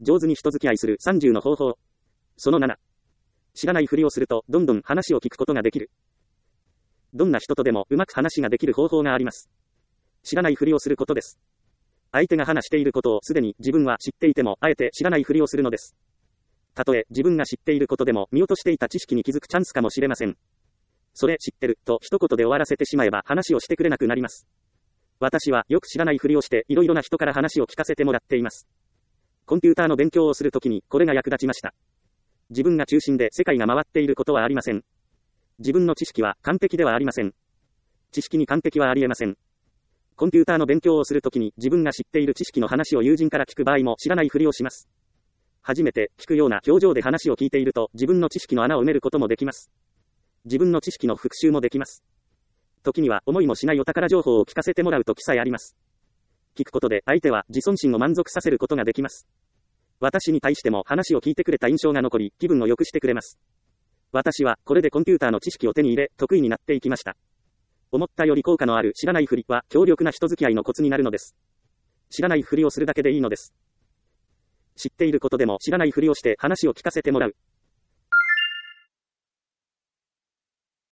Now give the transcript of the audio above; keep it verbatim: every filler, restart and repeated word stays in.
上手に人付き合いするさんじゅうの方法。そのなな。知らないふりをすると、どんどん話を聞くことができる。どんな人とでもうまく話ができる方法があります。知らないふりをすることです。相手が話していることをすでに自分は知っていても、あえて知らないふりをするのです。たとえ自分が知っていることでも見落としていた知識に気づくチャンスかもしれません。それ知ってると一言で終わらせてしまえば話をしてくれなくなります。私はよく知らないふりをしていろいろな人から話を聞かせてもらっています。コンピューターの勉強をするときにこれが役立ちました。自分が中心で世界が回っていることはありません。自分の知識は完璧ではありません。知識に完璧はありえません。コンピューターの勉強をするときに自分が知っている知識の話を友人から聞く場合も知らないふりをします。初めて聞くような表情で話を聞いていると自分の知識の穴を埋めることもできます。自分の知識の復習もできます。時には思いもしないお宝情報を聞かせてもらう時さえあります。聞くことで相手は自尊心を満足させることができます。私に対しても話を聞いてくれた印象が残り、気分を良くしてくれます。私はこれでコンピューターの知識を手に入れ、得意になっていきました。思ったより効果のある知らないふりは強力な人付き合いのコツになるのです。知らないふりをするだけでいいのです。知っていることでも知らないふりをして話を聞かせてもらう。